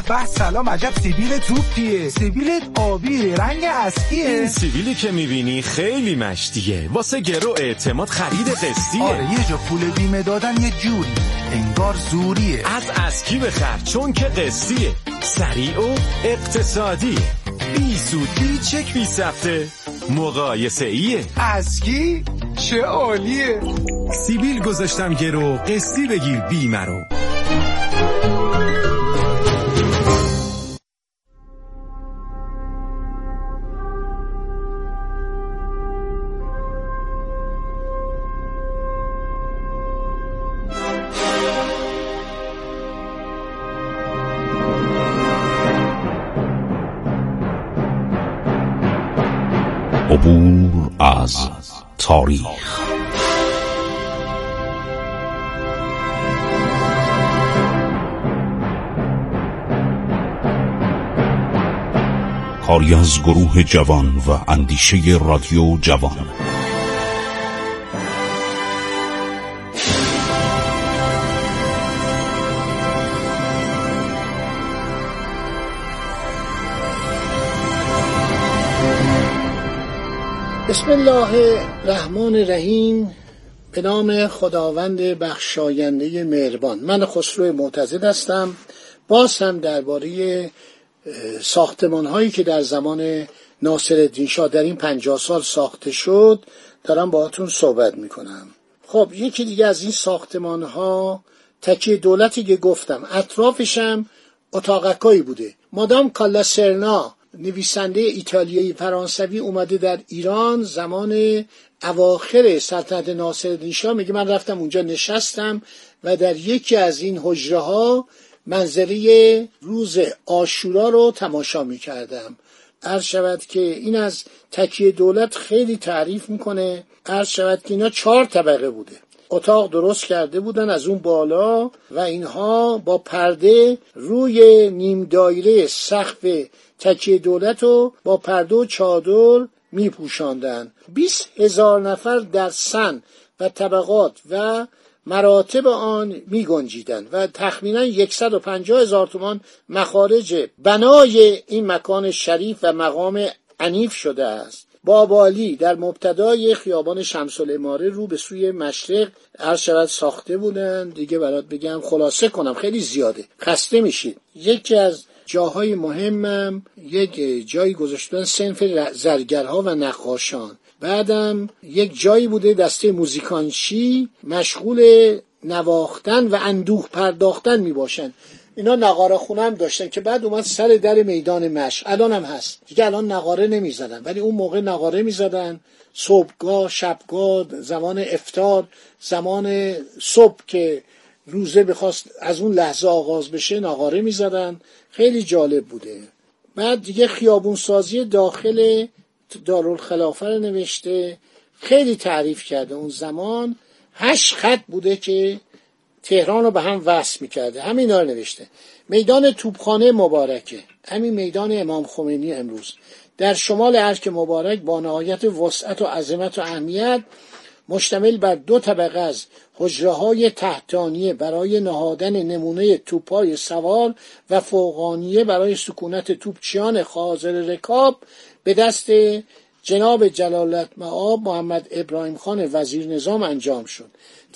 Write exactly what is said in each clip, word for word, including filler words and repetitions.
به سلام، عجب سیبیل توپیه. سیبیل آبی رنگ اسکیه. این سیبیلی که میبینی خیلی مشتیه، واسه گرو اعتماد خرید قسطیه. آره یه جا پول بیمه دادن یه جوری انگار زوریه. از اسکی بخر چون که قسطیه، سریع و اقتصادیه، بی سود بی چک بی صفحه، مقایسه ایه. اسکی چه عالیه. سیبیل گذاشتم گرو، قسطی بگیر بیمه رو. عبور از تاریخ. کاری از گروه جوان و اندیشه رادیو جوان. بسم الله الرحمن الرحیم. به نام خداوند بخشاینده مهربان. من خسرو معتزد هستم. باز هم درباره ساختمان هایی که در زمان ناصرالدین شاه در این پنجاه سال ساخته شد دارم باهاتون صحبت میکنم. خب یکی دیگه از این ساختمان ها تکیه دولتی که گفتم، اطرافشم اتاقکایی بوده. مادام کالا سرنا، نویسنده ایتالیایی فرانسوی، اومده در ایران زمان اواخر سلطنت ناصرالدین شاه، میگه من رفتم اونجا نشستم و در یکی از این حجره ها منظره روز عاشورا رو تماشا میکردم. عرض شود که این از تکیه دولت خیلی تعریف میکنه. عرض شود که اینا چهار طبقه بوده، اتاق درست کرده بودن از اون بالا و اینها با پرده روی نیم دایره سقف تکیه دولت رو با پرده و چادر می پوشاندن. بیست هزار نفر در سن و طبقات و مراتب آن می گنجیدن و تخمینا صد و پنجاه هزار تومان مخارج بنای این مکان شریف و مقام عنیف شده است. بابالی در مبتدای خیابان شمس العماره رو به سوی مشرق عرض شود ساخته بودن. دیگه برات بگم خلاصه کنم خیلی زیاده، خسته میشید. یکی از جاهای مهمم یک جایی گذاشتن صنف زرگرها و نقاشان. بعدم یک جایی بوده دسته موزیکانشی مشغول نواختن و اندوه پرداختن می باشن. اینا نقاره خونه هم داشتن که بعد اومد سر در میدان مشق، الان هم هست دیگه. الان نقاره نمی زدن ولی اون موقع نقاره می زدن. صبحگاه، شبگاه، زمان افطار، زمان صبح که روزه بخواست از اون لحظه آغاز بشه نقاره می زدن. خیلی جالب بوده. بعد دیگه خیابون سازی داخل دارالخلافه رو نوشته، خیلی تعریف کرده. اون زمان هشت خط بوده که تهران رو به هم وصل میکرده. همین رو نوشته. میدان توپخانه مبارکه، همین میدان امام خمینی امروز در شمال ارک مبارک با نهایت وسعت و عظمت و اهمیت، مشتمل بر دو طبقه از حجره‌های تحتانیه برای نهادن نمونه توپ‌های سوار و فوقانیه برای سکونت توپچیان خاضر رکاب به دست جناب جلالتمآب محمد ابراهیم خان وزیر نظام انجام شد.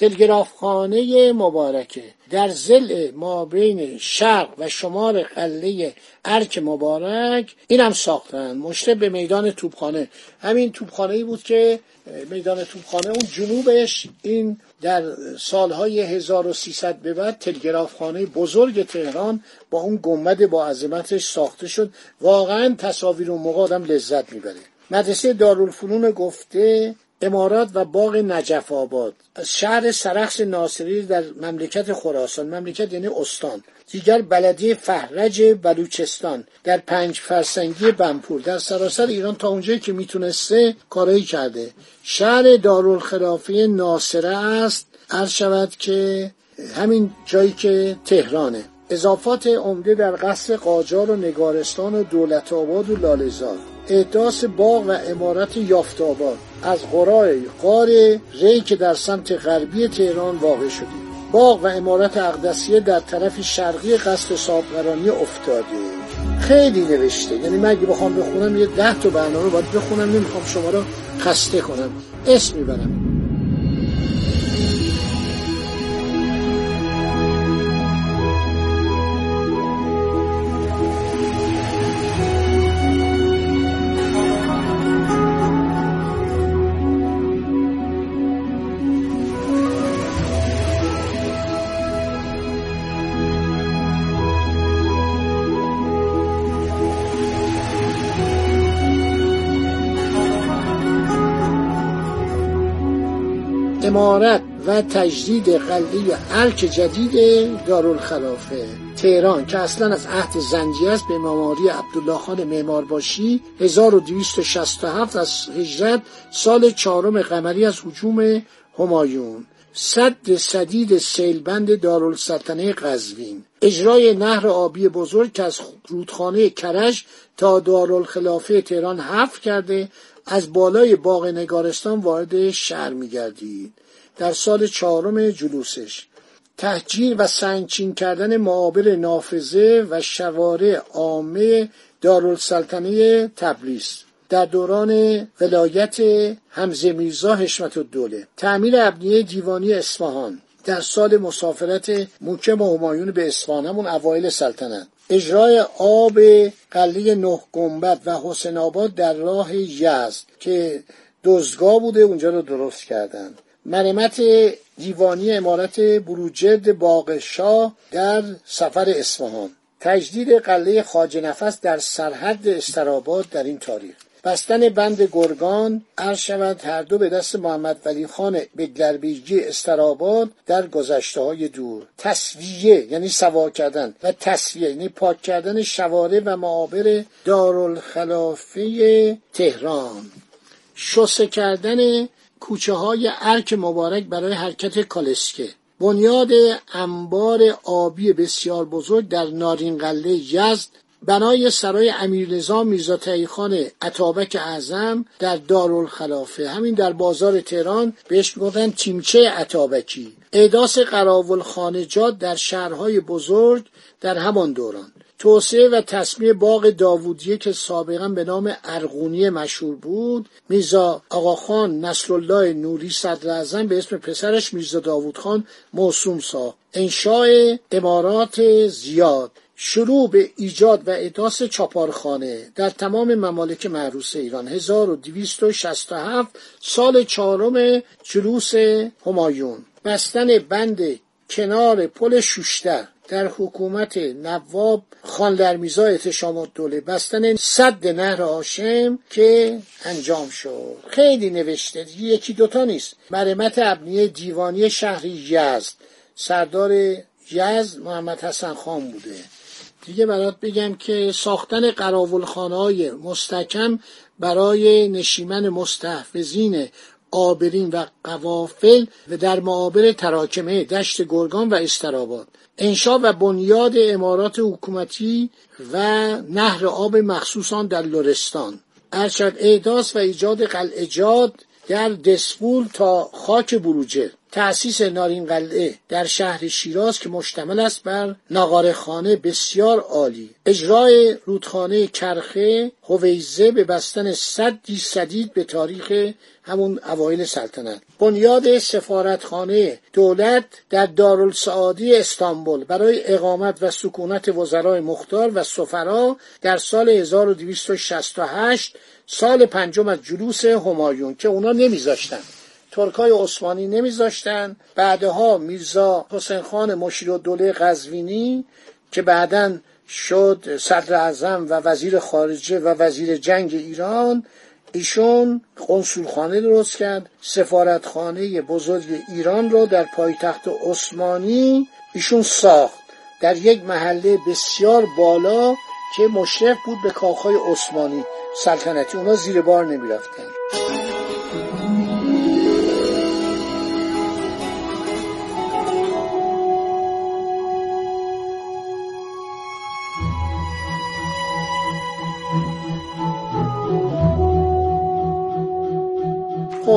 تلگرافخانه مبارکه در ضلع مابین شرق و شمال قلعه ارک مبارک این هم ساختن، مشتب به میدان توپخانه. همین توپخانه‌ای بود که میدان توپخانه اون جنوبش این در سالهای هزار و سیصد به بعد تلگرافخانه بزرگ تهران با اون گنبد با عظمتش ساخته شد. واقعا تصاویر اون موقع آدم لذت میبره. مدرسه دارالفنون گفته، امارات و باغ نجف آباد از شهر سرخس ناصری در مملکت خراسان، مملکت یعنی استان. دیگر بلدیه فهرج بلوچستان در پنج فرسنگی بنپور در سراسر ایران تا اونجایی که میتونسته کارایی کرده. شهر دارالخلافه ناصره است، عرض شود که همین جایی که تهرانه. اضافات عمده در قصر قاجار و نگارستان و دولت آباد و لاله‌زار. احداث باغ و عمارت یافت‌آباد از قرای غار ری که در سمت غربی تهران واقع شده. باغ و عمارت اقدسیه در طرف شرقی قصر صاحبقرانی افتاده. خیلی نوشته، یعنی من اگه بخوام بخونم یه ده تا برنامه باید بخونم، نمیخوام شما رو خسته کنم، اسم میبرم. عمارت و تجدید قلعه ارک جدید دارالخلافه تهران که اصلا از عهد زنجی است به معماری عبدالله خان معمارباشی هزار و دویست و شصت و هفت از هجرت، سال چهارم قمری از هجوم همایون. سد سدید سیلبند دارالسلطنه قزوین. اجرای نهر آبی بزرگ که از رودخانه کرج تا دارالخلافه تهران حفر کرده از بالای باغ نگارستان وارد شهر می‌گردید. در سال چهارم جلوسش تهجیر و سنگچین کردن معابر نافذه و شوارع عامه دارالسلطنه تبریز در دوران ولایت حمزه میرزا حشمت الدوله. تعمیر ابنیه دیوانی اصفهان در سال مسافرت موکب همایون به اصفهان، همون اوایل سلطنت. اجرای آب قلعه نه گنبد و حسین آباد در راه یزد که دزدگاه بوده، اونجا رو درست کردن. مرمت دیوانی عمارت بروجرد باغ شاه در سفر اصفهان. تجدید قلعه خواجه نفس در سرحد استراباد در این تاریخ. بستن بند گرگان عرض شود هر دو به دست محمد ولی خان بگلربیجی استراباد در گذشته های دور. تسویه یعنی سوا کردن و تسویه یعنی پاک کردن شوارع و معابر دارالخلافه تهران. شسته کردن کوچه های ارک مبارک برای حرکت کالسکه. بنیاد انبار آبی بسیار بزرگ در نارین قلعه یزد. بنای سرای امیرنظام میرزا تقی‌خان اتابک اعظم در دارالخلافه، همین در بازار تهران بهش میگفتن تیمچه اتابکی. احداث قراول خانجات در شهرهای بزرگ در همان دوران. توسعه و تصمیه باغ داوودیه که سابقا به نام ارغونیه مشهور بود، میرزا آقاخان نصرالله نوری صدراعظم به اسم پسرش میرزا داوود خان موسوم ساخت. انشاء امارات زیاد. شروع به ایجاد و احداث چاپارخانه در تمام ممالک معروض ایران. هزار و دویست و شصت و هفت سال چهارم جلوس همایون. بستن بند کنار پل شوشتر در حکومت نواب خان لرمیزا احتشام الدوله. بستن سد نهر هاشم که انجام شد. خیلی نوشته، یکی دوتا نیست. مرمت ابنیه دیوانی شهر یزد، سردار یزد محمد حسن خان بوده. دیگه برات بگم که ساختن قراولخانه‌های مستحکم برای نشیمن مستحفظین آبرین و قوافل و در معابر تراکمه دشت گرگان و استراباد. انشا و بنیاد امارات حکومتی و نهر آب مخصوص آن در لرستان. ارشد احداث و ایجاد قلعه‌جاد در دسپول تا خاک بروجه. تأسیس نارین قلعه در شهر شیراز که مشتمل است بر نقاره‌خانه بسیار عالی. اجرای رودخانه کرخه هویزه به بستن سدی سدید به تاریخ همون اوایل سلطنت. بنیاد سفارتخانه دولت در دارالسعادی استانبول برای اقامت و سکونت وزرای مختار و سفرا در سال هزار و دویست و شصت و هشت، سال پنجم از جلوس همایون که اونا نمیذاشتن، ترکای عثمانی نمیذاشتن. بعدها میرزا حسین خان مشیرالدوله قزوینی که بعداً شد صدر اعظم و وزیر خارجه و وزیر جنگ ایران، ایشون قنصولخانه درست کرد. سفارتخانه بزرگ ایران رو در پایتخت عثمانی ایشون ساخت در یک محله بسیار بالا که مشرف بود به کاخهای عثمانی سلطنتی. اونا زیر بار نمی رفتن. خب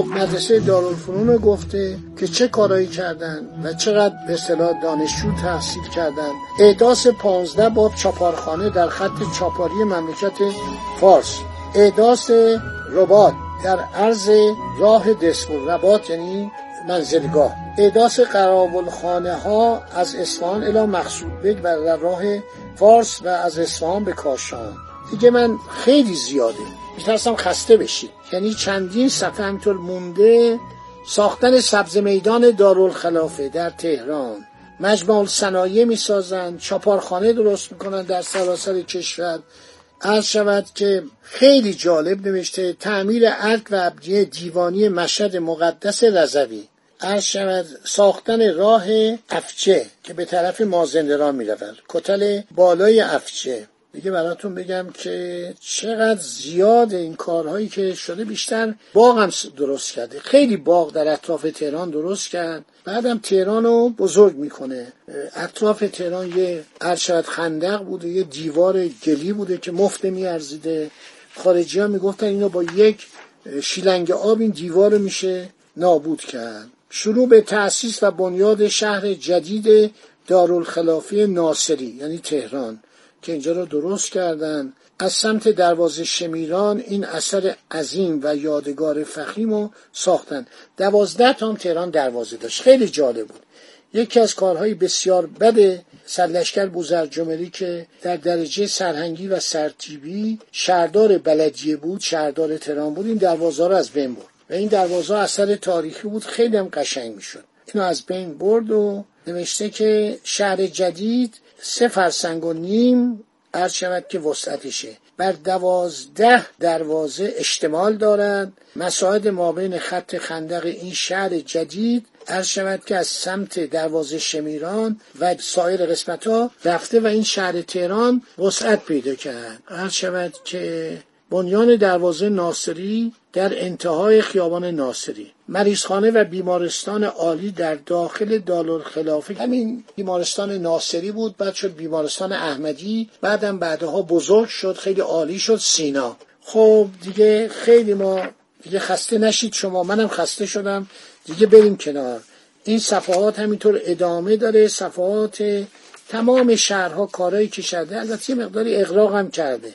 مدرسه دارالفنون گفته که چه کارایی کردن و چقدر به اصطلاح دانشجو تحصیل کردن. احداث پانزده باب چاپارخانه در خط چاپاری مملکت فارس، احداث رباط در عرض راه دسپور، رباط یعنی منزلگاه، احداث قراولخانه ها از اصفهان الی مقصودبک و در راه فارس و از اصفهان به کاشان. دیگه من خیلی زیاده، میترسم خسته بشید. یعنی چندین صفحه همینطور مونده. ساختن سبز میدان دارالخلافه در تهران، مجمع الصنایع میسازن، چاپارخانه درست میکنن در سراسر کشور. عرض شود که خیلی جالب نوشته تعمیر ارگ و ابنیه دیوانی مشهد مقدس رضوی. عرض شود ساختن راه افچه که به طرف مازندران میرود، کتل بالای افچه. دیگه براتون بگم که چقدر زیاد این کارهایی که شده. بیشتر باغ هم درست کرده، خیلی باغ در اطراف تهران درست کرد. بعدم تهران رو بزرگ میکنه. اطراف تهران یه ارشد خندق بوده، یه دیوار گلی بوده که مفت میارزیده. خارجی ها میگفتن اینو با یک شیلنگ آب این دیوار رو میشه نابود کرد. شروع به تأسیس و بنیاد شهر جدید دارالخلافه ناصری یعنی تهران که اینجا رو درست کردن. از سمت دروازه شمیران این اثر عظیم و یادگار فخیم رو ساختن. دوازده تا هم تهران دروازه داشت، خیلی جالب بود. یکی از کارهای بسیار بد سرلشکر بوزرجملی که در درجه سرهنگی و سرتیبی شهردار بلدیه بود، شهردار تهران بود، این دروازه رو از بین برد و این دروازه اثر تاریخی بود، خیلی هم قشنگ میشد. اینو از بین برد و نوشته که شهر جدید سه فرسنگ و نیم عرض شود که وسعتشه، بر دوازده دروازه اشتمال دارند. مساحت مابین خط خندق این شهر جدید عرض شود که از سمت دروازه شمیران و سایر قسمت ها رفته و این شهر تهران وسعت پیدا کرد. عرض شود که بنیان دروازه ناصری در انتهای خیابان ناصری، مریضخانه و بیمارستان عالی در داخل دارالخلافه. همین بیمارستان ناصری بود، بعد شد بیمارستان احمدی، بعدم بعدها بزرگ شد، خیلی عالی شد سینا. خب دیگه خیلی ما دیگه خسته نشید شما، منم خسته شدم، دیگه بریم کنار. این صفحات همینطور ادامه داره، صفحات تمام شهرها کارهایی که شده، البته یه مقداری اغراق هم کرده،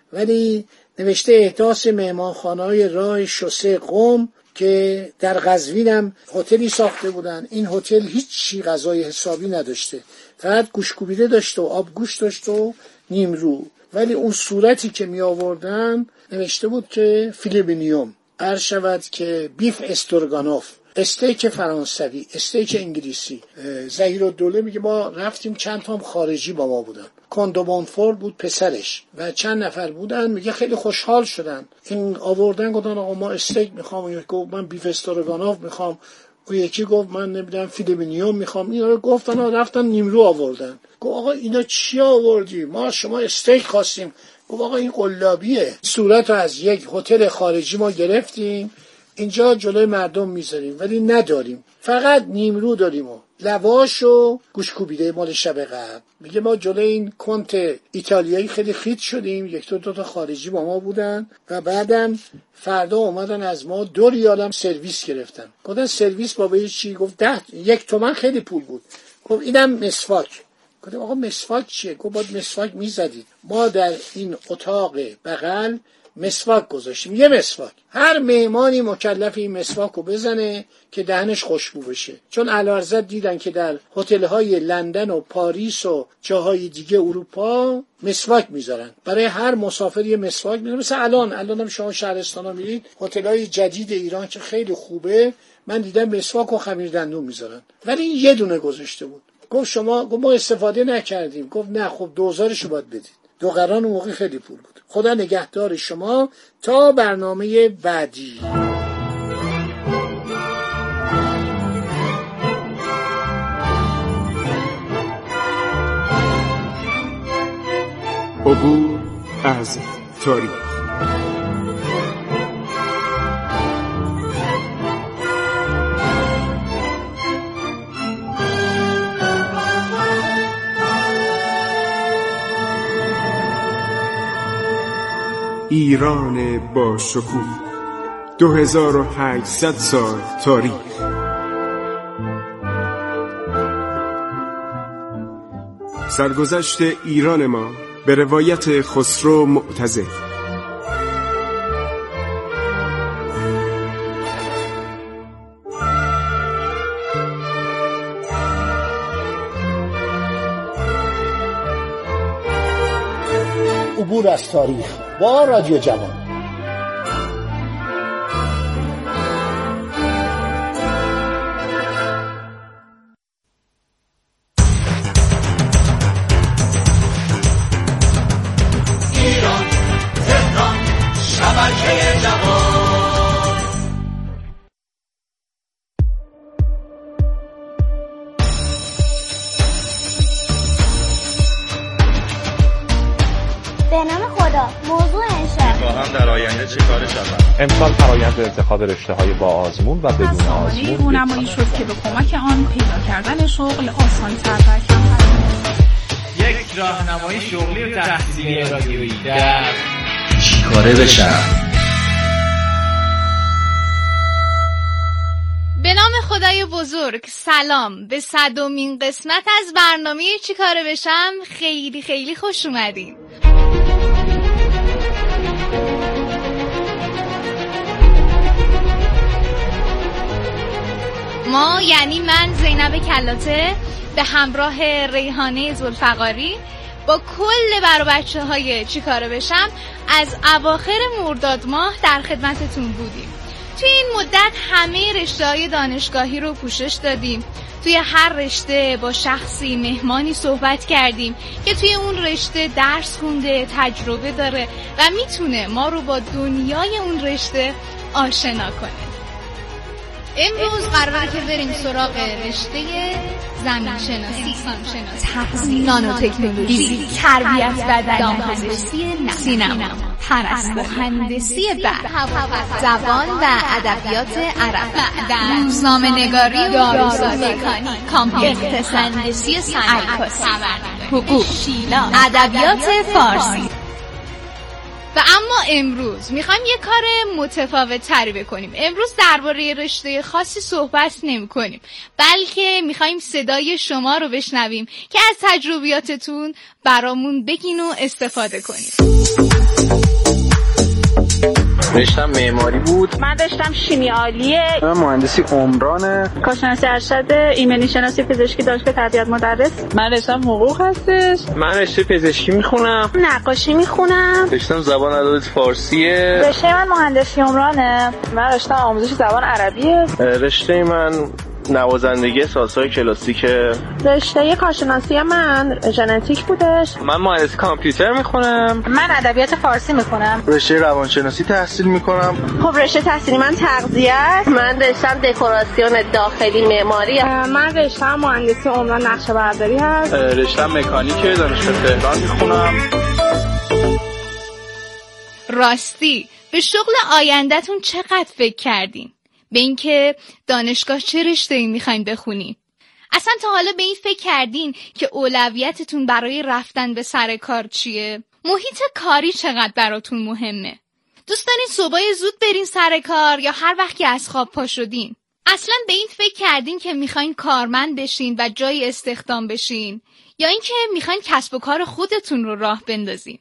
ولی نوشته احداث مهمانخانه‌های راه شوسه قم که در قزوین هم هتلی ساخته بودن. این هتل هیچ چی غذای حسابی نداشته، فقط گوشت‌کوبیده داشته و آبگوشت داشته و نیمرو، ولی اون صورتی که می آوردن نوشته بود که فیلیبینیوم، عرض شود که بیف استرگانوف، استیک فرانسوی، استیک انگلیسی. ظهیرالدوله میگه ما رفتیم چند تا هم خارجی با ما بودن، کاندومونفور بود پسرش و چند نفر بودن. میگه خیلی خوشحال شدن. این آوردن گفتن آقا ما استیک میخوام، اون یکی گفت من بیف استرگانوف میخوام، اون یکی گفت من نمیدونم فیلیبینیوم میخوام. اینا رو گفتن و رفتن نیمرو آوردن. گفت آقا اینا چی آوردی؟ ما شما استیک خواستیم. گفت آقا این قلابیه. صورت رو از یک هتل خارجی ما گرفتیم، اینجا جلوی مردم میذاریم ولی نداریم، فقط نیمرو داریم و لواش و گوشت‌کوبیده مال شب قبل. میگه ما جلوی این کنت ایتالیایی خیلی خیت شدیم، یک دو دو تا خارجی با ما بودن و بعدم فردا اومدن از ما دو ریالم سرویس گرفتن. گفتن سرویس بابا چی؟ گفت ده یک تومن، خیلی پول بود. گفت اینم مسواک. گفتم آقا مسواک چیه؟ گفت باید مسواک میزدید. ما در این اتاق بغل مسواک گذاشتیم، یه مسواک، هر مهمانی مکلف این مسواک رو بزنه که دهنش خوشبو بشه. چون علارزد دیدن که در هتل‌های لندن و پاریس و جاهای دیگه اروپا مسواک میذارن، برای هر مسافر یه مسواک میذارن. مثلا الان الان هم شما شهرستانا میرید هتل‌های جدید ایران که خیلی خوبه، من دیدم مسواک و خمیر دندون میذارن، ولی این یه دونه گذاشته بود. گفت شما، گفت ما استفاده نکردیم. گفت نه خب دوزارشو باید بدید. دو قران اون موقع خیلی پول بود. خدا نگهدار شما تا برنامه بعدی. عبور از تاریخ. ایران با شکوه دو هزار و هشتصد سال تاریخ. سرگذشت ایران ما به روایت خسرو معتزد. عبور از تاریخ با رادیو جوان. امسال فرآیند انتخاب رشته‌های با آزمون و بدون آزمون رونمایی شد که به کمک آن پیدا کردن شغل آسان‌تر و کمتر. یک راهنمای شغلی و تحصیلی رادیویی در چیکاره بشم. به نام خدای بزرگ، سلام به صدمین قسمت از برنامه چیکاره بشم. خیلی خیلی خوش اومدین. ما یعنی من زینب کلاته به همراه ریحانه ذوالفقاری با کل بر بچه های چیکاره بشم از اواخر مرداد ماه در خدمتتون بودیم. توی این مدت همه رشته های دانشگاهی رو پوشش دادیم. توی هر رشته با شخصی مهمانی صحبت کردیم که توی اون رشته درس خونده، تجربه داره و میتونه ما رو با دنیای اون رشته آشنا کنه. امروز قراره که بریم سراغ رشته زمین شناسی، تغذیه، نانوتکنولوژی، فیزیک، تربیت بدن، دامپزشکی، سینما، پرستاری، مهندسی برق، زبان و ادبیات عربی، روزنامه‌نگاری و داروسازی، کامپیوتر، هندسی صنعت، حقوق، ادبیات فارسی. و اما امروز میخوایم یه کار متفاوت تری بکنیم. امروز درباره رشته خاصی صحبت نمی کنیم، بلکه میخوایم صدای شما رو بشنویم که از تجربیاتتون برامون بگین و استفاده کنیم. رشتم معماری بود. من رشتم شیمی عالیه. من مهندسی عمرانه. کارشناسی ارشد ایمنی شناسی پزشکی دانشگاه تربیت مدرس. من رشتم حقوق هستش. من رشته پزشکی میخونم. نقاشی میخونم. رشتم زبان ادبیات فارسیه. رشته من مهندسی عمرانه. من رشتم آموزش زبان عربیه. رشته من نوازندگی سازهای کلاسیک. رشته کارشناسی من ژنتیک بودش. من مهندسی کامپیوتر میخونم. من ادبیات فارسی میخونم. رشته روانشناسی تحصیل میکنم. خب رشته تحصیلی من تغذیه است. من رشتم دکوراسیون داخلی معماری. من رشتم مهندسی عمران نقشه برداری هست. رشتم مکانیک دانشگاه تهران میخونم. راستی به شغل آینده‌تون چقدر فکر کردین؟ به اینکه دانشگاه چه رشته‌ای میخواین بخونین؟ اصلا تا حالا به این فکر کردین که اولویتتون برای رفتن به سر کار چیه؟ محیط کاری چقدر براتون مهمه؟ دوست دارین صبحای زود برین سر کار یا هر وقت که از خواب پا شدین؟ اصلا به این فکر کردین که میخواین کارمند بشین و جای استخدام بشین یا اینکه میخواین کسب و کار خودتون رو راه بندازین؟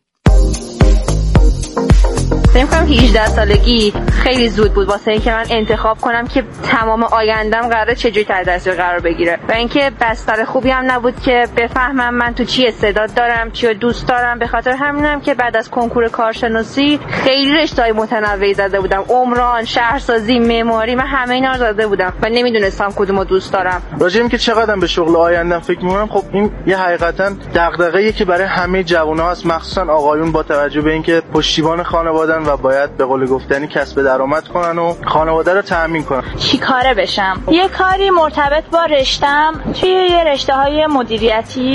فکر کنم هجده سالگی خیلی زود بود واسه اینکه من انتخاب کنم که تمام آیندم قراره چجوری تحت تاثیر قرار بگیره و اینکه بستر خوبی هم نبود که بفهمم من تو چی استعداد دارم، چی رو دوست دارم. به خاطر همینم که بعد از کنکور کارشناسی خیلی رشته‌های متنوعی زده بودم. عمران، شهرسازی، معماری، من همه اینا رو زده بودم و نمیدونستم کدومو دوست دارم. راجع به اینکه چقدر به شغل آیندم فکر می‌کنم، خب این یه حقیقتا دغدغه‌ایه که برای همه جوونا هست، مخصوصا آقایون، با توجه به اینکه پشتیبان خانواده‌ن و باید به قول گفتنی کسب درآمد کنن و خانواده رو تأمین کنن. چی کاره بشم؟ یه کاری مرتبط با رشتم توی یه رشته‌های مدیریتی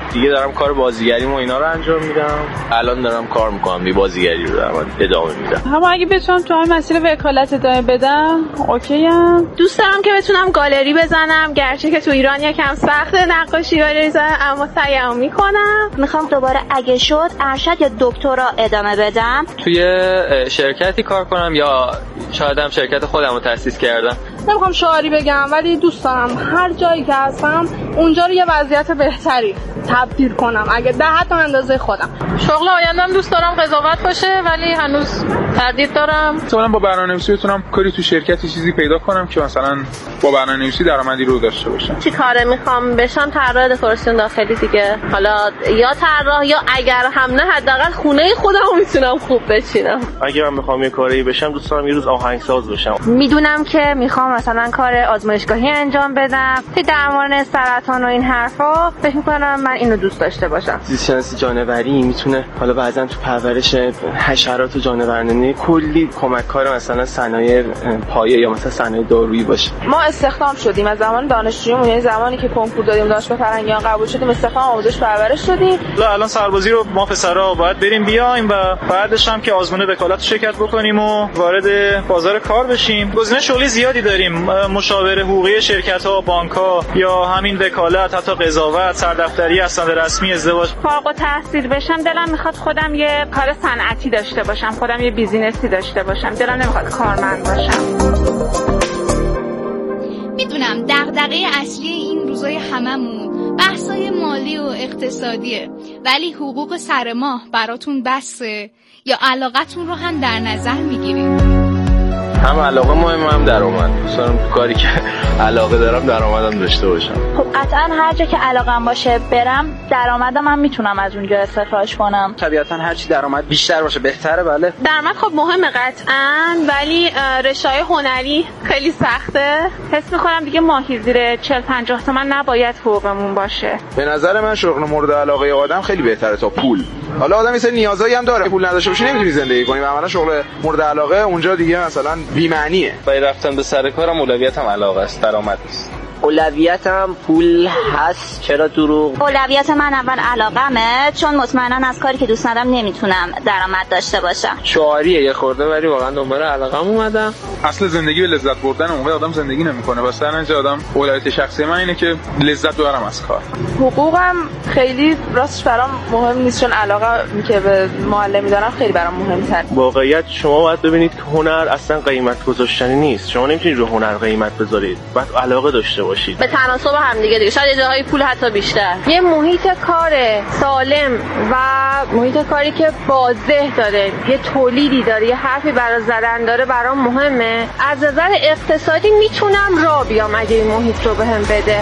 دیگه دارم کار بازیگریم و اینا رو انجام میدم. الان دارم کار میکنم، دی بازیگری رو دارم ادامه میدم. اما اگه بتونم تو همین مسیر وکالت ادامه بدم اوکی ام. دوست دارم که بتونم گالری بزنم، گرچه که تو ایران یکم سخته نقاشی گالری زدن، اما سعیمو میکنم. میخوام دوباره اگه شد ارشد یا دکترا ادامه بدم. توی شرکتی کار کنم یا شاید هم شرکت خودم رو تأسیس کردم. نمیخوام شعاری بگم ولی دوست دارم هر جایی که هستم اونجا رو یه وضعیت بهتری تبدیل کنم، اگه ده حتی اندازه خودم. شغل آیندم دوست دارم قضاوت باشه ولی هنوز تردید دارم. مثلا با برنامه‌نویسی بتونم کاری تو شرکتی چیزی پیدا کنم که مثلا با برنامه‌نویسی درآمدی رو داشته باشم. چی کاره میخوام بشم؟ طراح دکوراسیون داخلی دیگه. حالا یا طراح یا اگر هم نه حداقل خونه خودم میتونم خوب بچینم. اگه من میخوام یه کاری بشم دوست دارم یه روز آهنگساز بشم. میدونم که میخوام مثلا کار آزمایشگاهی انجام بدم که در مورد سرطان و این حرفا فکر میکنم من اینو دوست داشته باشم. زیست شناسی جانوری میتونه حالا بعضا تو پرورش حشرات و جانورانه کلی کمک کار مثلا صنایع پایه یا مثلا صنایع دارویی باشه. ما استخدام شدیم از زمان دانشجوییمون، یعنی زمانی که کنکور دادیم دانشگاه فرنگیان قبول شدیم استخدام آموزش پرورش شدیم. لا الان سربازی رو ما پسرا باید بریم بیایم و بعدش هم که آزمون وکالت شرکت بکنیم و وارد بازار کار بشیم. گزینه شغلی زیادی داریم، مشاور حقوقی شرکت‌ها، بانک‌ها یا همین وکالت، حتی قضاوت، سردفتری، اسناد رسمی، ازدواج. فارغ التحصیل بشم دلم میخواد خودم یه کار صنعتی داشته باشم، خودم یه بیزینسی داشته باشم. دلم نمیخواد کارمند باشم. میدونم دغدغه اصلی این روزای هممون بحثای مالی و اقتصادیه، ولی حقوق سر ماه براتون بسه یا علاقتون رو هم در نظر میگیرید؟ هم علاقه مهمه هم درآمد. مثلا تو کاری که علاقه دارم درآمدم داشته باشم. خب قطعا هر جا که علاقم باشه برم، درآمدم هم میتونم از اونجا استخراج کنم. طبیعتا هر چی درآمد بیشتر باشه بهتره. بله درآمد خب مهمه قطعا، ولی رشته‌های هنری خیلی سخته. حس می‌کنم دیگه ماهی زیر چهل پنجاه تومن نباید حقوقمون باشه. به نظر من شغل مورد علاقه آدم خیلی بهتره تا پول. حالا آدم یه سری نیازایی هم داره، پول نداشته باشی نمیتونی زندگی کنی. معمولا شغل مورد علاقه اونجا دیگه مثلا بی معنیه. برای رفتن به سر کارم اولویتم علاقه است، درآمد نیست. اولویتم پول هست. چرا دروغ؟ اولویت من اول علاقمه، چون مطمئنا از کاری که دوست ندارم نمیتونم درآمد داشته باشم. شعاریه یه خورده ولی واقعا دنبال علاقم اومدم. اصل زندگی به لذت بردن اون آدم زندگی نمیکنه. واسه من آدم اولویت شخصی من اینه که لذت ببرم از کار. حقوقم خیلی راستش برام مهم نیست، چون علاقه که به معلمی دارم خیلی برام مهم‌تره. واقعیت شما باید ببینید که هنر اصلا قیمت گذاشتنی نیست. شما نمیتونید رو هنر قیمت بذارید، باید علاقه داشته باشید. به تناسب هم دیگه دیگه شاید جاهای پول حتی بیشتر. یه محیط کار سالم و محیط کاری که واضح داره، یه تولیدی داره، یه حرفی برای زدن داره برام مهمه. از نظر اقتصادی میتونم راه بیام اگه این محیط رو بهم بده.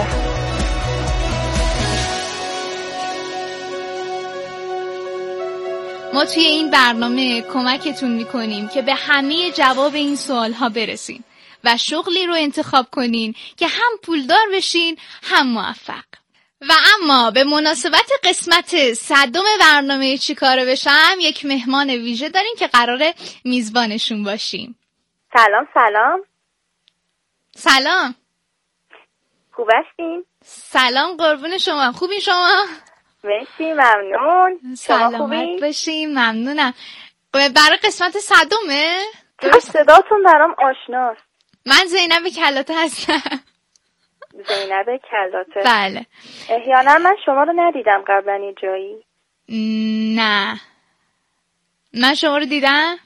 ما توی این برنامه کمکتون میکنیم که به همه جواب این سوالها برسین و شغلی رو انتخاب کنین که هم پولدار بشین هم موفق. و اما به مناسبت قسمت صدم برنامه چی کاره بشم یک مهمان ویژه داریم که قراره میزبانشون باشیم. سلام سلام. سلام. خوب هستین؟ سلام قربون شما. خوبین شما؟ مرسی ممنون. سلامت باشین. ممنونم. برای قسمت صدمه؟ صداتون برام آشناست. من زینب کلاته هستم. زینب کلاته. بله. احیانا من شما رو ندیدم قبلا یه جایی. نه. من شما رو دیدم؟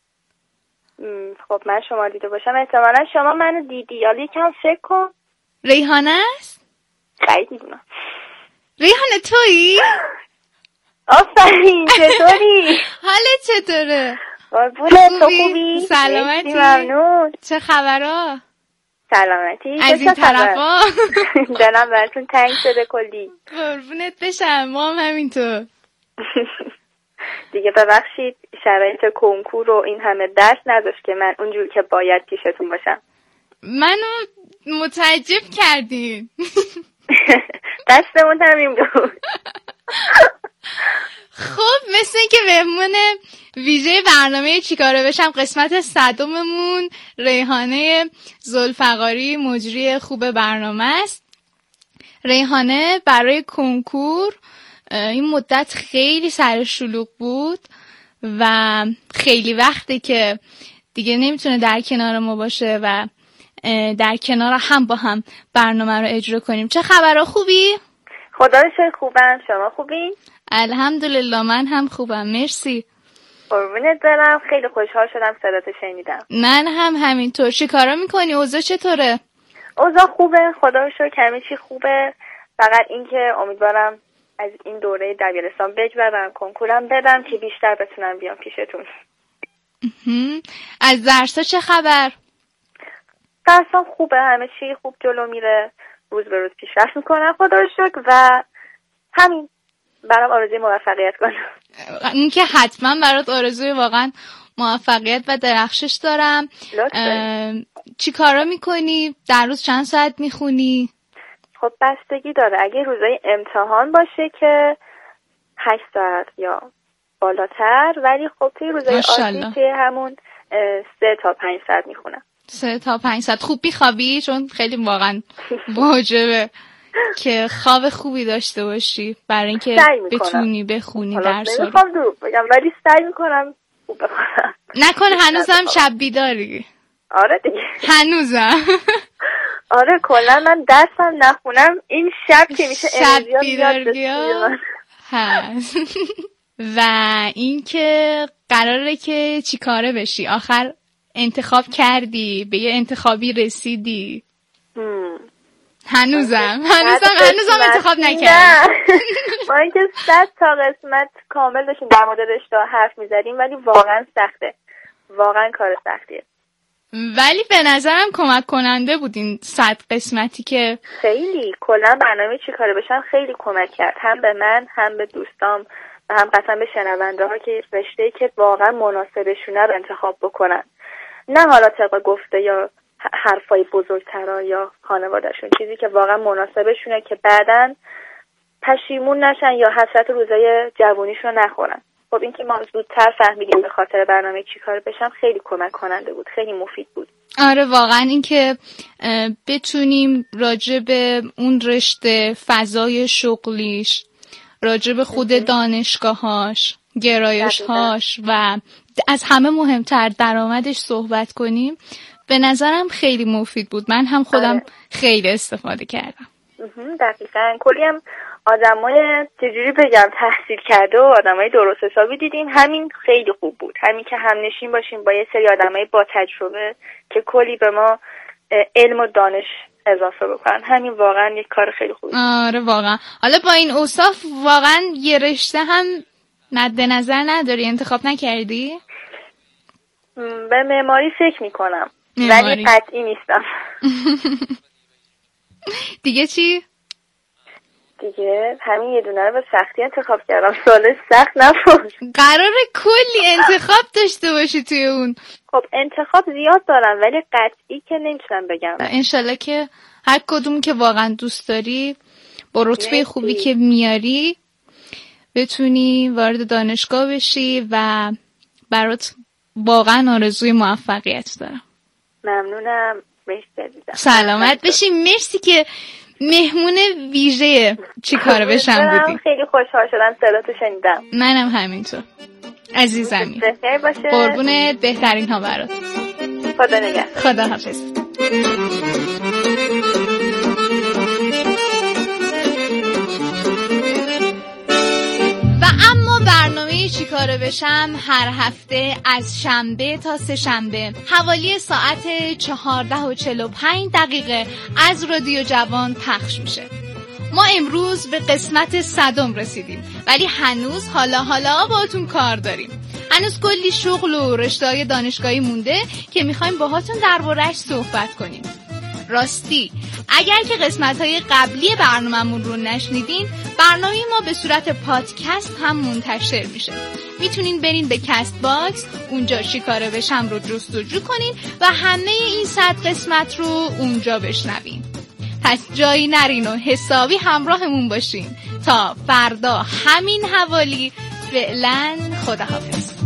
خب من شما دیده باشم احتمالا شما منو دیدی. حالا یکم فکر کن. ریحانه است؟ خیلی دیدم. ریحانه تویی؟ آفرین. چطوری؟ حالت چطوره؟ قربونت. تو خوبی؟ سلامتی؟ ممنون. چه خبرها؟ سلامتی. از این طرفا دلم براتون تنگ شده کلی. قربونت بشم. ما هم همینطور. دیگه ببخشید شرایط کنکور و این همه درس نداشت که من اونجور که باید پیشتون باشم. منو متعجب کردین. دستمون همین بود. خب مثل اینکه مهمون ویژه برنامه چی کاره بشم قسمت صدممون ریحانه ذوالفقاری مجری خوب برنامه است. ریحانه برای کنکور این مدت خیلی سر شلوغ بود و خیلی وقته که دیگه نمیتونه در کنار ما باشه و در کنار هم با هم برنامه رو اجرا کنیم. چه خبرها؟ خوبی؟ خدا رو شکر خوبم. شما خوبی؟ الحمدلله من هم خوبم، مرسی. قربونت برم، خیلی خوشحال شدم صداتو شنیدم. من هم همینطور. چی کارا میکنی؟ اوضاع چطوره؟ اوضاع خوبه، خدا رو شکر همه چی خوبه. فقط اینکه امیدوارم از این دوره دبیرستان بگذرم، کنکورم بدم که بیشتر بتونم بیام پیشتون. از درسا چه خبر؟ درسام خوبه، همه چی خوب جلو میره، روز به روز پیشرفت میکنم خدا رو شکر و همین برام آرزوی موفقیت کنم. این که حتما برات آرزوی واقعا موفقیت و درخشش دارم. چی کارا میکنی؟ در روز چند ساعت میخونی؟ خب بستگی داره. اگه روزای امتحان باشه که هشت ساعت یا بالاتر، ولی خب توی روزای عادی توی همون سه تا پنج ساعت میخونم. سه تا پنج ساعت. خوب میخوابی؟ چون خیلی واقعا واجبه که خواب خوبی داشته باشی برای اینکه بتونی بخونی درس رو. نمیخوام دروغ بگم ولی سعی میکنم خوب بخونم. نکنه هنوزم شب بیداری؟ آره دیگه هنوزم. آره کلا من درسم نخونم این شب که میشه شب بیداری هست. و اینکه قراره که چی کاره بشی؟ آخر انتخاب کردی؟ به یه انتخابی رسیدی؟ هم. هنوزم هنوزم هنوزم انتخاب نکردم. ما اینکه صد تا قسمت کامل داشتیم در مورد رشته حرف میزدیم ولی واقعا سخته، واقعا کار سختیه. ولی به نظرم کمک کننده بود این صد قسمتی که خیلی کلا برنامه چی کاره بشم خیلی کمک کرد، هم به من هم به دوستام و هم قسم به شنونده ها که رشته‌ای که واقعا مناسبشونه رو انتخاب بکنن، نه حالا طبق گفته یا حرفای بزرگترا یا خانوادهشون، چیزی که واقعا مناسبشونه که بعدن پشیمون نشن یا حسرت روزای جوونیشون نخورن. خب این که ما زودتر فهمیدیم به خاطر برنامه چی کار بشم خیلی کمک کننده بود، خیلی مفید بود. آره واقعا این که بتونیم راجع به اون رشته، فضای شغلیش، راجع به خود دانشگاهاش، گرایش‌هاش و از همه مهمتر درآمدش صحبت کنیم، به نظرم خیلی مفید بود. من هم خودم آره. خیلی استفاده کردم. دقیقاً کلی هم آدمای چجوری بگم تحصیل کرده و آدمای درست حسابی دیدیم، همین خیلی خوب بود. همین که همنشین باشیم با یه سری آدمای با تجربه که کلی به ما علم و دانش اضافه بکنن، همین واقعا یک کار خیلی خوبی. آره واقعا. حالا با این اوصاف واقعا یه رشته هم مد نظر نداری؟ انتخاب نکردی؟ به معماری فکر میکنم ولی قطعی نیستم. دیگه چی؟ دیگه همین یه دونه رو به سختی انتخاب کردم، سوالش سخت نبود. قراره کلی انتخاب داشته باشی توی اون. خب انتخاب زیاد دارم ولی قطعی که نمیتونم بگم. انشالله که هر کدوم که واقعا دوست داری با رتبه خوبی که میاری بتونی وارد دانشگاه بشی و برات واقعا آرزوی موفقیت دارم. ممنونم. مرسی عزیزم. سلامت بشی. مرسی که مهمون ویژه چی کاره بشم بودی. خیلی خوشحال شدم صداتو شنیدم. منم همینطور عزیزمی. بخیر باشه. قربونت، بهترین ها برات. خدا نگهدار. خدا حافظ. و اما برنامه چی کاره بشم هر هفته از شنبه تا سه شنبه حوالی ساعت چهارده و چهل و پنج دقیقه از رادیو جوان پخش میشه. ما امروز به قسمت صدم رسیدیم ولی هنوز حالا حالا باهاتون کار داریم. هنوز کلی شغل و رشته‌های دانشگاهی مونده که میخوایم باهاتون درباره‌اش صحبت کنیم. راستی اگر که قسمت‌های قبلی برنامه‌مون رو نشنیدین، برنامه ما به صورت پادکست هم منتشر میشه. میتونین برین به کست باکس، اونجا چی کاره بشم رو جستجو کنین و همه این صد قسمت رو اونجا بشنوین. پس جایی نرین و حسابی همراهمون باشین تا فردا همین حوالی. فعلا خداحافظ.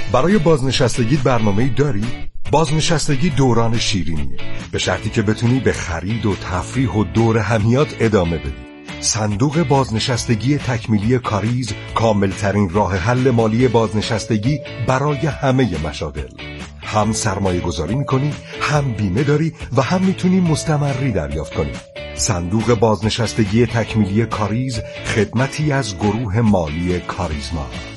برای بازنشستگی برنامه‌ای داری؟ بازنشستگی دوران شیرینیه، به شرطی که بتونی به خرید و تفریح و دور همیات ادامه بدی. صندوق بازنشستگی تکمیلی کاریز کاملترین راه حل مالی بازنشستگی برای همه مشاغل. هم سرمایه گذاری میکنی، هم بیمه داری و هم میتونی مستمری دریافت کنی. صندوق بازنشستگی تکمیلی کاریز خدمتی از گروه مالی کاریزما.